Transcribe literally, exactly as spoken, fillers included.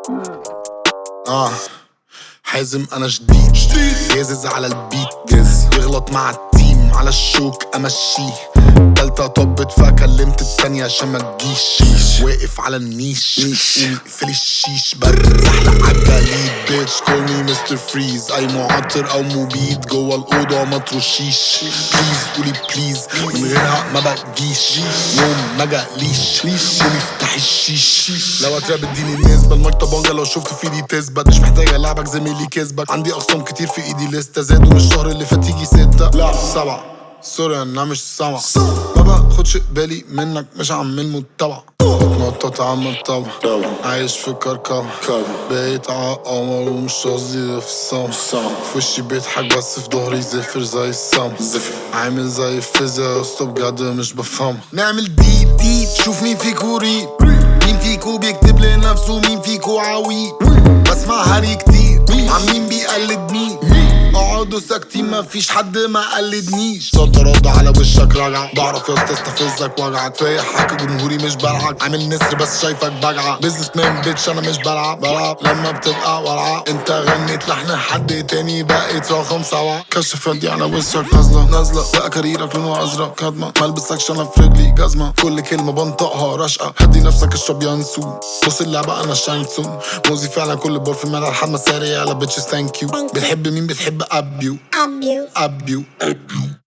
اه حازم انا جديد جازز على البيت جاز يغلط مع التيم على الشوك امشيه تالتة طبت فكلمت التانية عشان ما تجيش واقف على النيش قومي اقفلي الشيش بتزحلق عالجليد بيتش كول مي مستر فريز اي معطر او مبيد جوه الاوضه ما ترشيش بليز قولي بليز من غيرها ما بجيش يوم ما جاليش قومي افتحي الشيش لو هتراب اديني النسبه المايك طبانجه لو شفت في ايدي تثبت مش محتاجه العبك زميلي كسبك عندي اخصام كتير في ايدي لسه زادوا من الشهر اللي فات يجي ستة لا سبعة سوري انا مش سامع ما باخدش بالي منك مش عامل متابعة بتنطط عم الطبع عايش في كركبة بقيت عقمر ومش قصدي في السما في وشي بيضحك بس في ظهري زفر زي السما عامل زي الفيزياء يا اسطى بجد مش بفهمها نعمل ديب ديب شوف مين فيكو ريب مين فيكو بيكتب لنفسه مين فيكو عويد بسمع هري كتير عن مين بيقلد مين اقعدوا ساكتين مفيش حد ما قلدنيش صوت رد على وشك راجع بعرف يا اسطى استفزك وجعك فيا حكي جمهوري مش بلعك عامل نسر بس شايفك بجعة بيزنس مان بيتش انا مش بلعب بلعب لما بتبقى ورعة انت غنيت لحن حد تاني بقيت رقم سبعة كشف ردي على وشك نازلة نازلة بقى كاريرك لونه ازرق كدمة ملبسكش انا في رجلي جزمة كل كلمة بنطقها رشقة هدي نفسك اشرب ينسون بص اللعبة انا شانكسون موزي فعلا كل بور في الملعب لحد ما ساري على بيتشز ثانك يو بتحب مين بتحب ابيو Abuse. ابيو ابيو